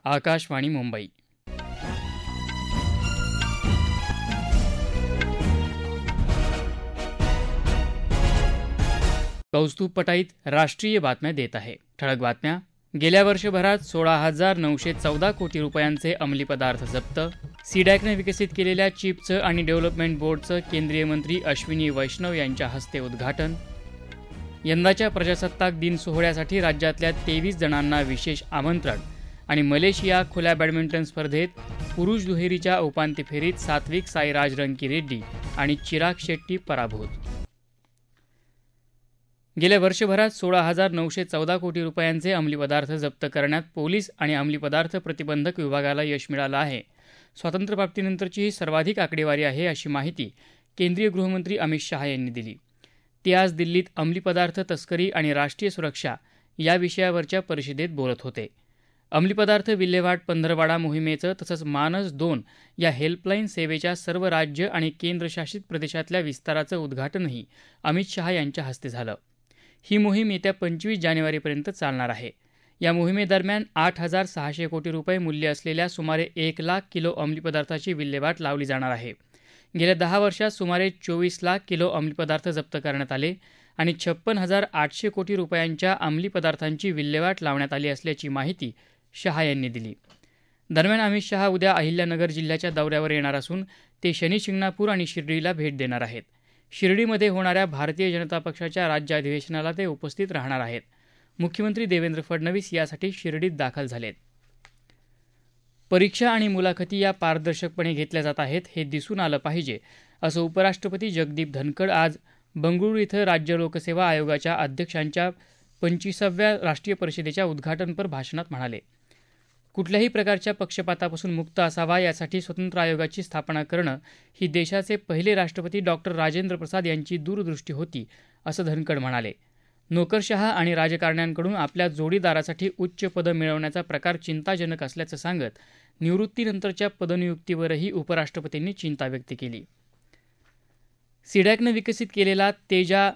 आकाशवाणी मुंबई. कौस्तुभ पटाईत राष्ट्रीय बातम्या देत आहे. ठळक बातम्या. गेल्या वर्षभरात 16,914 कोटी रुपयांचे अंमली पदार्थ जप्त. सीडॅकने विकसित केलेल्या चिपचं आणि डेव्हलपमेंट बोर्डचं केंद्रीय मंत्री अश्विनी वैष्णव यांच्या हस्ते उद्घाटन. यंदाच्या प्रजासत्ताक दिन सोहळ्यासाठी राज्यातल्या 23 जणांना विशेष आमंत्रण. आणि मलेशिया खुल्या बॅडमिंटन स्पर्धेत पुरुष दुहेरीच्या उपांत्य फेरीत सात्विक साईराज रंकीरेड्डी आणि चिराग शेट्टी पराभूत. गेल्या वर्षभरात 16,914 कोटी रुपयांचे अंमली पदार्थ जप्त करण्यात पोलीस आणि अंमली पदार्थ प्रतिबंधक विभागाला यश मिळालं आहे. स्वातंत्र्यप्राप्तीनंतरची ही सर्वाधिक आकडेवारी आहे, अशी माहिती केंद्रीय गृहमंत्री अमित शहा यांनी दिली. ते आज दिल्लीत अंमली पदार्थ तस्करी आणि राष्ट्रीय सुरक्षा या विषयावरच्या परिषदेत बोलत होते. अंमली पदार्थ विल्हेवाट पंधरवाडा मोहिमेचं तसंच मानस 2 या हेल्पलाईन सेवेच्या सर्व राज्य आणि केंद्रशासित प्रदेशातल्या विस्ताराचं उद्घाटनही अमित शहा यांच्या हस्ते झालं. ही मोहीम येत्या 25 जानेवारीपर्यंत चालणार आहे. या मोहिमेदरम्यान 8,600 कोटी रुपये मूल्य असलेल्या सुमारे 1 लाख किलो अंमली पदार्थाची विल्हेवाट लावली जाणार आहे. गेल्या 10 वर्षात सुमारे 24 लाख किलो अंमली पदार्थ जप्त करण्यात आले आणि 56,800 कोटी रुपयांच्या अंमली पदार्थांची विल्हेवाट लावण्यात आली असल्याची माहिती शहा यांनी दिली. दरम्यान अमित शहा उद्या अहिल्यानगर जिल्ह्याच्या दौऱ्यावर येणार असून ते शनी शिंगणापूर आणि शिर्डीला भेट देणार आहेत. शिर्डीमध्ये होणाऱ्या भारतीय जनता पक्षाच्या राज्य अधिवेशनाला ते उपस्थित राहणार आहेत. मुख्यमंत्री देवेंद्र फडणवीस यासाठी शिर्डीत दाखल झालेत. परीक्षा आणि मुलाखती या पारदर्शकपणे घेतल्या जात आहेत हे दिसून आलं पाहिजे, असं उपराष्ट्रपती जगदीप धनखड आज बंगळुरू इथं राज्य लोकसेवा आयोगाच्या अध्यक्षांच्या 25व्या राष्ट्रीय परिषदेच्या उद्घाटनपर भाषणात म्हणाले. कुठल्याही प्रकारच्या पक्षपातापासून मुक्त असावा यासाठी स्वतंत्र आयोगाची स्थापना करणं ही देशाचे पहिले राष्ट्रपती डॉक्टर राजेंद्र प्रसाद यांची दूरदृष्टी होती, असं धनखड म्हणाले. नोकरशहा आणि राजकारण्यांकडून आपल्या जोडीदारासाठी उच्च पदं मिळवण्याचा प्रकार चिंताजनक असल्याचं सांगत निवृत्तीनंतरच्या पदनियुक्तीवरही उपराष्ट्रपतींनी चिंता व्यक्त केली. सीडॅकनं विकसित केलेला तेजा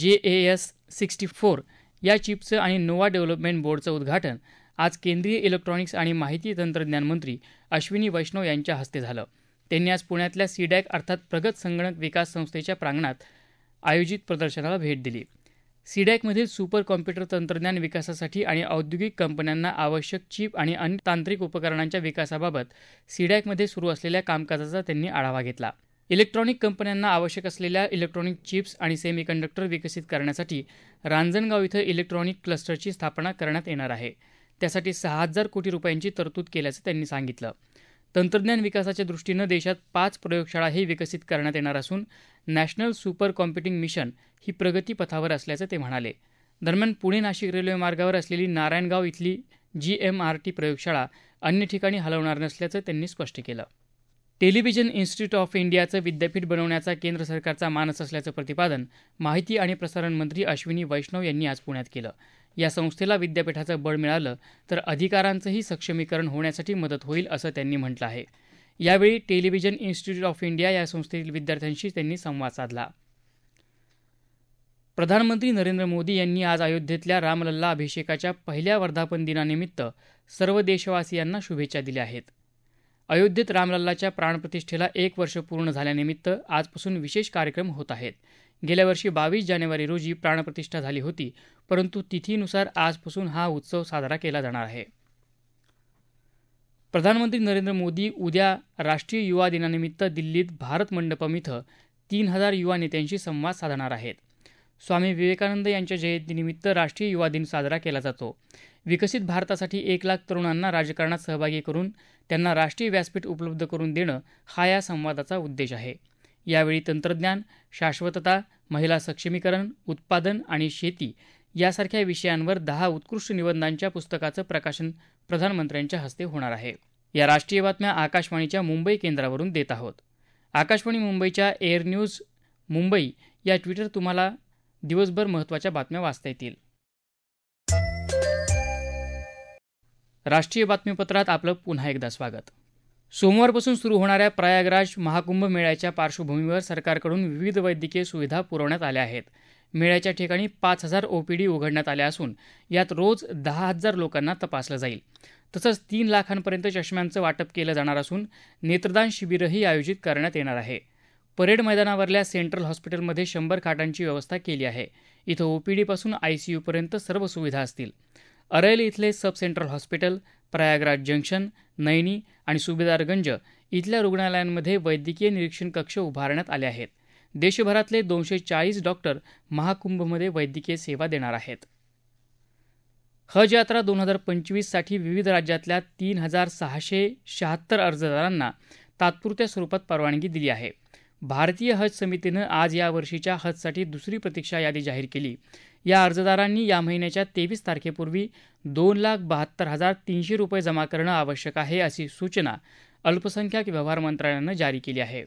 JAS-64 या चिपचं आणि नोवा डेव्हलपमेंट बोर्डचं उद्घाटन आज केंद्रीय इलेक्ट्रॉनिक्स आणि माहिती तंत्रज्ञान मंत्री अश्विनी वैष्णव यांच्या हस्ते झालं. त्यांनी आज पुण्यातल्या सीडॅक अर्थात प्रगत संगणक विकास संस्थेच्या प्रांगणात आयोजित प्रदर्शनाला भेट दिली. सीडॅकमधील सुपर कॉम्प्युटर तंत्रज्ञान विकासासाठी आणि औद्योगिक कंपन्यांना आवश्यक चिप आणि अन्य तांत्रिक उपकरणांच्या विकासाबाबत सीडॅकमध्ये सुरू असलेल्या कामकाजाचा त्यांनी आढावा घेतला. इलेक्ट्रॉनिक कंपन्यांना आवश्यक असलेल्या इलेक्ट्रॉनिक चिप्स आणि सेमीकंडक्टर विकसित करण्यासाठी रांजणगाव इथं इलेक्ट्रॉनिक क्लस्टरची स्थापना करण्यात येणार आहे. त्यासाठी 6,000 कोटी रुपयांची तरतूद केल्याचं त्यांनी सांगितलं. तंत्रज्ञान विकासाच्या दृष्टीनं देशात 5 प्रयोगशाळाही विकसित करण्यात येणार असून नॅशनल सुपर कॉम्प्युटिंग मिशन ही प्रगतीपथावर असल्याचं ते म्हणाले. दरम्यान पुणे नाशिक रेल्वे मार्गावर असलेली नारायणगाव इथली GMRT प्रयोगशाळा अन्य ठिकाणी हलवणार नसल्याचं त्यांनी स्पष्ट केलं. टेलिव्हिजन इन्स्टिट्यूट ऑफ इंडियाचं विद्यापीठ बनवण्याचा केंद्र सरकारचा मानस असल्याचं प्रतिपादन माहिती आणि प्रसारण मंत्री अश्विनी वैष्णव यांनी आज पुण्यात केलं. या संस्थेला विद्यापीठाचं बळ मिळालं तर अधिकारांचंही सक्षमीकरण होण्यासाठी मदत होईल, असं त्यांनी म्हटलं आहे. यावेळी टेलिव्हिजन इन्स्टिट्यूट ऑफ इंडिया या संस्थेतील विद्यार्थ्यांशी त्यांनी संवाद साधला. प्रधानमंत्री नरेंद्र मोदी यांनी आज अयोध्येतल्या रामलल्ला अभिषेकाच्या पहिल्या वर्धापन दिनानिमित्त सर्व देशवासियांना शुभेच्छा दिल्या आहेत. अयोध्येत रामलल्लाच्या प्राणप्रतिष्ठेला 1 वर्ष पूर्ण झाल्यानिमित्त आजपासून विशेष कार्यक्रम होत आहेत. गेल्या वर्षी 22 जानेवारी रोजी प्राणप्रतिष्ठा झाली होती, परंतु तिथीनुसार आजपासून हा उत्सव साजरा केला जाणार आहे. प्रधानमंत्री नरेंद्र मोदी उद्या राष्ट्रीय युवा दिनानिमित्त दिल्लीत भारत मंडपम इथं 3,000 युवा नेत्यांशी संवाद साधणार आहेत. स्वामी विवेकानंद यांच्या जयंतीनिमित्त राष्ट्रीय युवा दिन साजरा केला जातो. विकसित भारतासाठी 1 लाख तरुणांना राजकारणात सहभागी करून त्यांना राष्ट्रीय व्यासपीठ उपलब्ध करून देणं हा या संवादाचा उद्देश आहे. यावेळी तंत्रज्ञान, शाश्वतता, महिला सक्षमीकरण, उत्पादन आणि शेती यासारख्या विषयांवर 10 उत्कृष्ट निबंधांच्या पुस्तकाचं प्रकाशन प्रधानमंत्र्यांच्या हस्ते होणार आहे. या राष्ट्रीय बातम्या आकाशवाणीच्या मुंबई केंद्रावरून देत आहोत. आकाशवाणी मुंबईच्या एअर न्यूज मुंबई या ट्विटर तुम्हाला दिवसभर महत्त्वाच्या बातम्या वाचता येतील. राष्ट्रीय बातमीपत्रात आपलं पुन्हा एकदा स्वागत. सोमवारपासून सुरू होणाऱ्या प्रयागराज महाकुंभ मेळ्याच्या पार्श्वभूमीवर सरकारकडून विविध वैद्यकीय सुविधा पुरवण्यात आल्या आहेत. मेळ्याच्या ठिकाणी 5,000 OPD उघडण्यात आल्या असून यात रोज 10,000 लोकांना तपासलं जाईल. तसंच 3 लाखांपर्यंत चष्म्यांचं वाटप केलं जाणार असून नेत्रदान शिबिरही आयोजित करण्यात येणार आहे. परेड मैदानावरल्या सेंट्रल हॉस्पिटलमध्ये 100 खाटांची व्यवस्था केली आहे. इथं OPD पासून ICU पर्यंत सर्व सुविधा असतील. अरैल इथले sub central hospital, Prayagraj junction, Naini आणि सुभेदारगंज इथल्या रुग्णालयांमध्ये वैद्यकीय निरीक्षण कक्ष उभारण्यात आले आहेत. देशभरातले 240 डॉक्टर महाकुंभमध्ये वैद्यकीय सेवा देणार आहेत. हज यात्रा 2025 साठी विविध राज्यातल्या 3,676 अर्जदारांना तात्पुरत्या स्वरूपात परवानगी दिली आहे. भारतीय हज समितीनं आज या वर्षीच्या हजसाठी दुसरी प्रतीक्षा यादी जाहीर केली. या अर्जदारांनी या महिन्याच्या 23 तारखेपूर्वी 2,72,300 रुपये जमा करणं आवश्यक आहे, अशी सूचना अल्पसंख्याक व्यवहार मंत्रालयानं जारी केली आहे.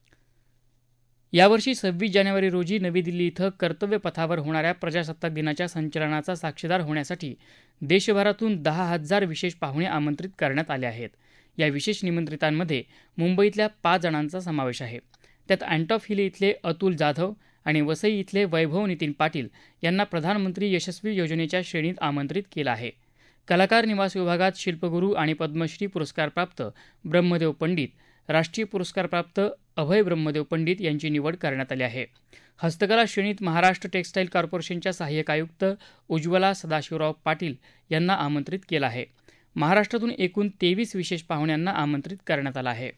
यावर्षी 26 जानेवारी रोजी नवी दिल्ली इथं कर्तव्य पथावर होणाऱ्या प्रजासत्ताक दिनाच्या संचलनाचा साक्षीदार होण्यासाठी देशभरातून 10,000 विशेष पाहुणे आमंत्रित करण्यात आले आहेत. या विशेष निमंत्रितांमध्ये मुंबईतल्या 5 जणांचा समावेश आहे. त्यात अँटॉप हिल इथले अतुल जाधव आणि वसई इथले वैभव नितीन पाटील यांना प्रधानमंत्री यशस्वी योजनेच्या श्रेणीत आमंत्रित केलं आहे. कलाकार निवास विभागात शिल्पगुरू आणि पद्मश्री पुरस्कारप्राप्त ब्रह्मदेव पंडित, राष्ट्रीय पुरस्कारप्राप्त अभय ब्रह्मदेव पंडित यांची निवड करण्यात आली आहे. हस्तकला श्रेणीत महाराष्ट्र टेक्स्टाईल कॉर्पोरेशनच्या सहाय्यक आयुक्त उज्ज्वला सदाशिवराव पाटील यांना आमंत्रित केलं आहे. महाराष्ट्रातून एकूण 23 विशेष पाहुण्यांना आमंत्रित करण्यात आलं आहे.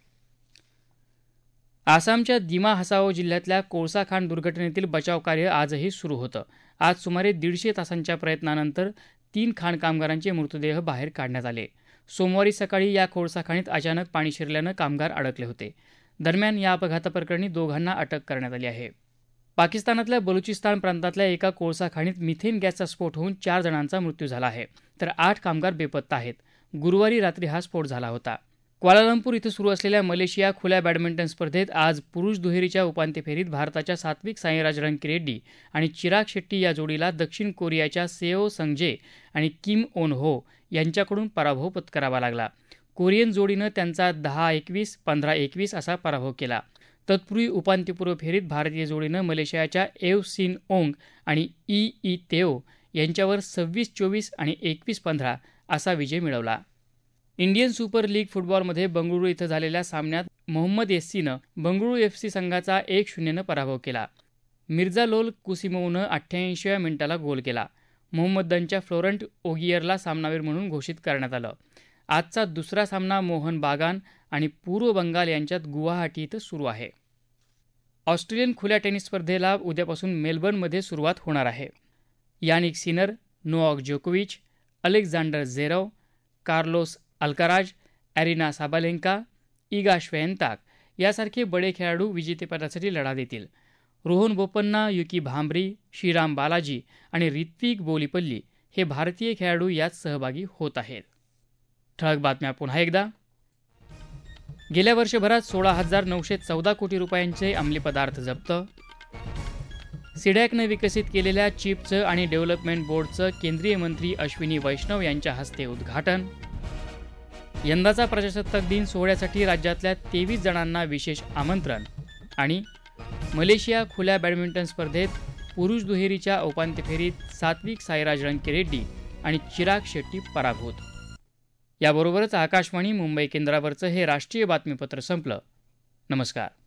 आसामच्या दिमा हसाओ जिल्ह्यातल्या कोळसा खाण दुर्घटनेतील बचावकार्य आजही सुरू होतं. आज सुमारे 150 तासांच्या प्रयत्नानंतर 3 खाण कामगारांचे मृतदेह बाहेर काढण्यात आले. सोमवारी सकाळी या कोळसा खाणीत अचानक पाणी शिरल्यानं कामगार अडकले होते. दरम्यान या अपघाताप्रकरणी दोघांना अटक करण्यात आली आहे. पाकिस्तानातल्या बलुचिस्तान प्रांतातल्या एका कोळसा खाणीत मिथेन गॅसचा स्फोट होऊन 4 जणांचा मृत्यू झाला आहे, तर 8 कामगार बेपत्ता आहेत. गुरुवारी रात्री हा स्फोट झाला होता. क्वालालंपूर इथं सुरू असलेल्या मलेशिया खुल्या बॅडमिंटन स्पर्धेत आज पुरुष दुहेरीच्या उपांत्य फेरीत भारताच्या सात्विक साईराज रंकीरेड्डी आणि चिराग शेट्टी या जोडीला दक्षिण कोरियाच्या सेओ संगजे आणि किम ओन हो यांच्याकडून पराभव पत्करावा लागला. कोरियन जोडीनं त्यांचा 10-21, 15-21 असा पराभव केला. तत्पूर्वी उपांत्यपूर्व फेरीत भारतीय जोडीनं मलेशियाच्या एव सिन ओंग आणि ई तेओ यांच्यावर 26-24 आणि 21-15 असा विजय मिळवला. इंडियन सुपर लीग फुटबॉलमध्ये बंगळुरू इथं झालेल्या सामन्यात मोहम्मद एससीनं बंगळुरू FC संघाचा 1-0 पराभव केला. मिर्झालोल कुसिमोवनं 88व्या मिनिटाला गोल केला. मोहम्मदनच्या फ्लोरंट ओगियरला सामनावीर म्हणून घोषित करण्यात आलं. आजचा दुसरा सामना मोहन बागान आणि पूर्व बंगाल यांच्यात गुवाहाटी इथं सुरू आहे. ऑस्ट्रेलियन खुल्या टेनिस स्पर्धेला उद्यापासून मेलबर्नमध्ये सुरुवात होणार आहे. यानिक सिनर, नोवाक जोकोविच, Alexander Zverev, Carlos Alcaraz, Aryna Sabalenka, Iga Swiatek यासारखे बडे खेळाडू विजेतेपदासाठी लढा देतील. रोहन बोपन्ना, युकी भांबरी, श्रीराम बालाजी आणि ऋत्विक बोलीपल्ली हे भारतीय खेळाडू यात सहभागी होत आहेत. ठळक बातम्या पुन्हा एकदा. गेल्या वर्षभरात 16,914 कोटी रुपयांचे अंमली पदार्थ जप्त. सिडॅकनं विकसित केलेल्या चिपचं आणि डेव्हलपमेंट बोर्डचं केंद्रीय मंत्री अश्विनी वैष्णव यांच्या हस्ते उद्घाटन. यंदाचा प्रजासत्ताक दिन सोहळ्यासाठी राज्यातल्या 23 जणांना विशेष आमंत्रण. आणि मलेशिया खुल्या बॅडमिंटन स्पर्धेत पुरुष दुहेरीच्या उपांत्य फेरीत सात्विक साईराज रंकीरेड्डी आणि चिराग शेट्टी पराभूत. याबरोबरच आकाशवाणी मुंबई केंद्रावरचं हे राष्ट्रीय बातमीपत्र संपलं. नमस्कार.